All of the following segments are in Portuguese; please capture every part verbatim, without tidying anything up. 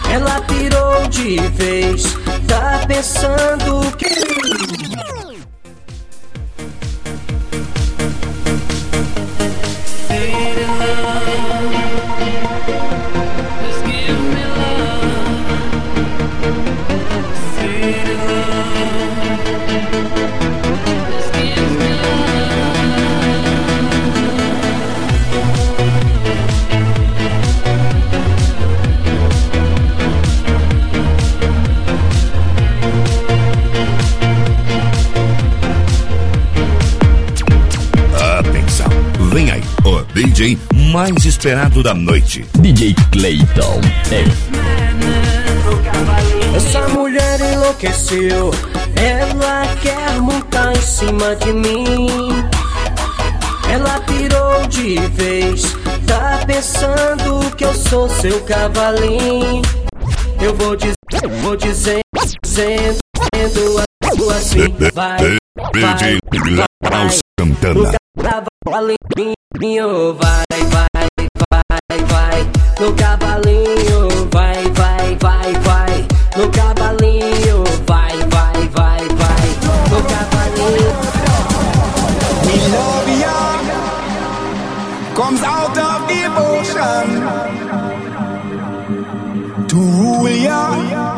Ela pirou de vez, tá pensando que... Vem aí, o D J mais esperado da noite, D J Clayton. Essa mulher enlouqueceu, ela quer montar em cima de mim. Ela pirou de vez, tá pensando que eu sou seu cavalinho. Eu vou dizer, vou dizendo, dizendo assim, vai, vai, vai, Santana. Cavalinho, vai, vai, vai, vai, no cavalinho, vai, vai, vai, vai, no cavalinho, vai, vai, vai, vai, no cavalinho. Milovia comes out of devotion to rule ya,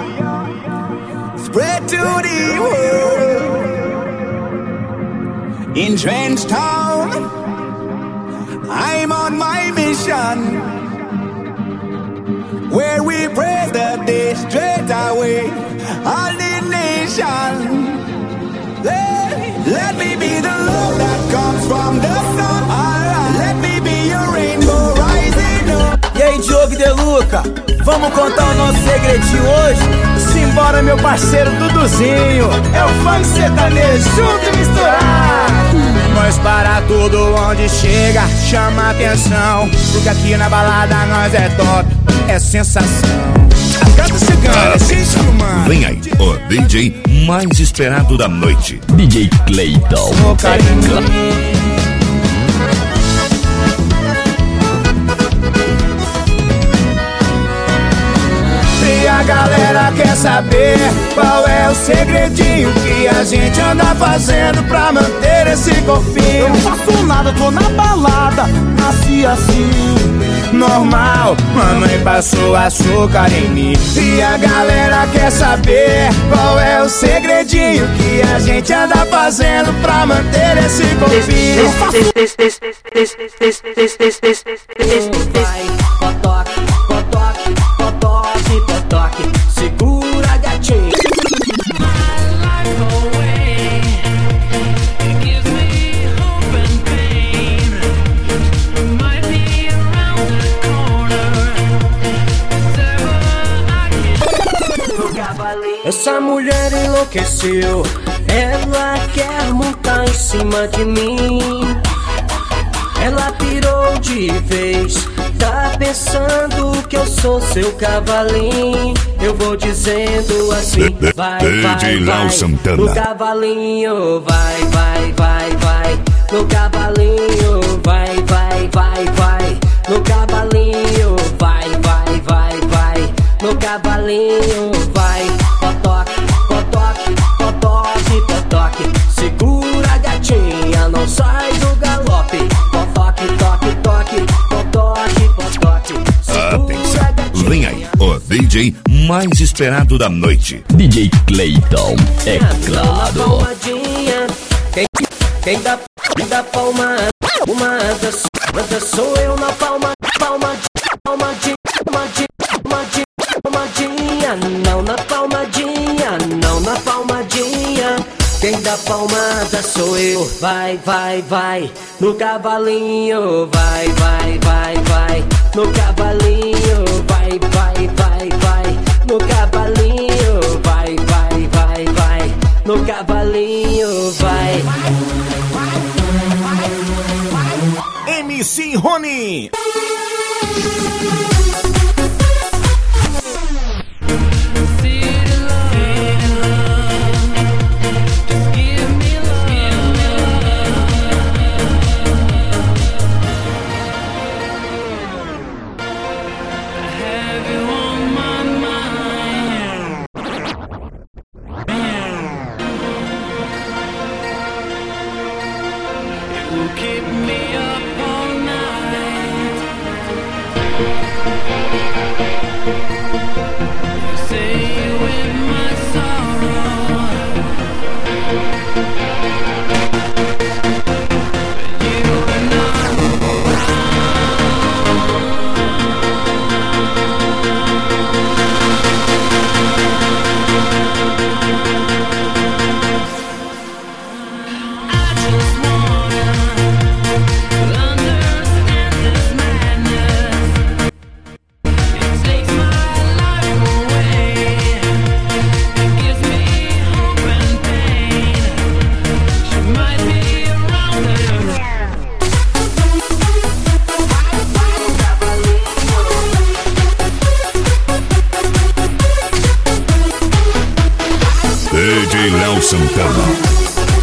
spread to the world. In Trench Town, I'm on my mission, where we praise the day straight away, all the nation. Let, let me be the love that comes from the sun. Alright, let me be your rainbow rising up. E aí, Diogo De Luca, vamos contar o nosso segredinho hoje? Simbora, meu parceiro Duduzinho, é o funk sertanejo junto e misturado. Nós para tudo onde chega, chama atenção, porque aqui na balada nós é top, é sensação. As gatas chegando, é gente humana. Vem aí, o D J mais esperado da noite, D J Clayton. Oh, carinho. E a galera quer saber qual é o segredinho que a gente anda fazendo pra manter esse corpinho. Eu não faço nada, tô na balada, nasci assim, normal. Mamãe passou açúcar em mim. E a galera quer saber qual é o segredinho que a gente anda fazendo pra manter esse corpinho. Eu faço... Vai, potoque, potoque, potoque, potoque, segura gatinho. Essa mulher enlouqueceu, ela quer montar em cima de mim. Ela pirou de vez, tá pensando que eu sou seu cavalinho. Eu vou dizendo assim, vai, vai, vai, no cavalinho, vai, vai, vai, vai, no cavalinho, vai, vai, vai, vai, no cavalinho, vai, vai, vai, vai, no cavalinho, vai, potoque, potoque, potoque, potoque, segura gatinha, não sai do galope. Potoque, toque, toque, potoque, potoque, segura gatinha. Vem aí, o D J mais esperado da noite, D J Clayton, é claro. Quem, quem dá, quem dá palmada, palmada, sou eu na palma, palma, palmadinha, palmadinha, palmadinha, palmadinha, não na palmadinha, não na palmadinha. Quem dá palmada sou eu, vai, vai, vai, no cavalinho, vai, vai, vai, vai, no cavalinho, vai, vai, vai, vai, no cavalinho, vai, vai, vai, vai, no cavalinho, vai. M C Rony. Have you on my mind? Léo Santana.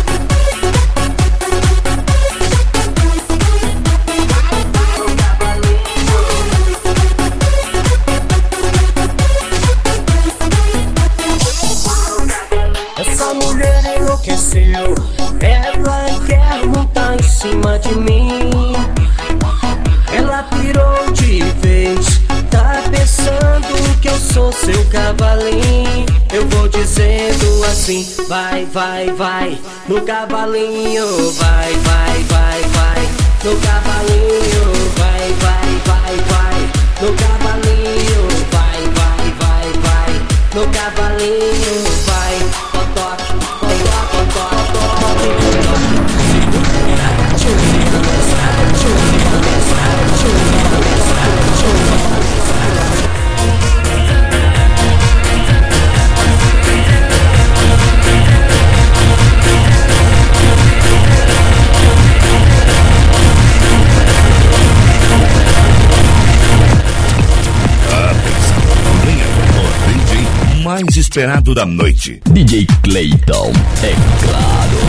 Enlouqueceu, ela quer montar em cima de mim. Ela pirou de vez, tá pensando que eu sou seu cavalinho. Eu vou dizendo assim, vai, vai, vai, no cavalinho, vai, vai, vai, vai, no cavalinho, vai, vai, vai, vai, no cavalinho, vai, vai, vai, vai, no cavalinho, vai, toque. Mais esperado da noite. D J Clayton, é claro.